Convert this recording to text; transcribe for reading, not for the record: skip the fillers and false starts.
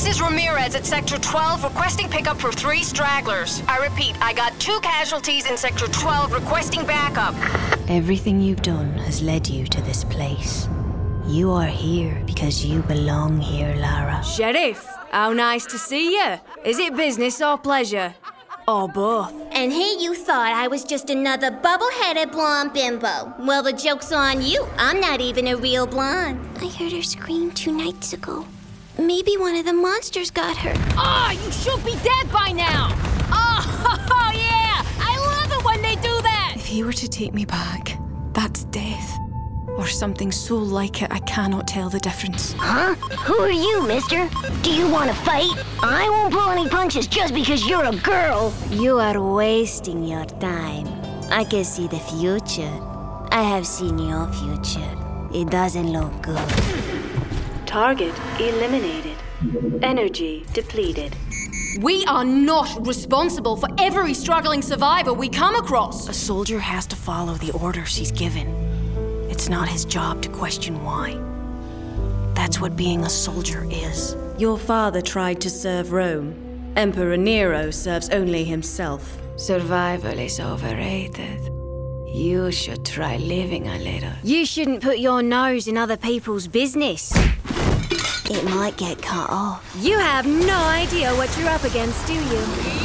is Ramirez at Sector 12 requesting pickup for 3 stragglers. I repeat, I got 2 casualties in Sector 12 requesting backup. Everything you've done has led you to this place. You are here because you belong here, Lara. Sheriff, how nice to see you. Is it business or pleasure? Or both? And here you thought I was just another bubble-headed blonde bimbo. Well, the joke's on you. I'm not even a real blonde. I heard her scream 2 nights ago. Maybe one of the monsters got her. Oh, you should be dead by now! Oh, yeah! I love it when they do that! If he were to take me back, that's death. Or something so like it I cannot tell the difference. Huh? Who are you, mister? Do you want to fight? I won't pull any punches just because you're a girl. You are wasting your time. I can see the future. I have seen your future. It doesn't look good. Target eliminated. Energy depleted. We are not responsible for every struggling survivor we come across. A soldier has to follow the orders he's given. It's not his job to question why. That's what being a soldier is. Your father tried to serve Rome. Emperor Nero serves only himself. Survival is overrated. You should try living a little. You shouldn't put your nose in other people's business. It might get cut off. You have no idea what you're up against, do you?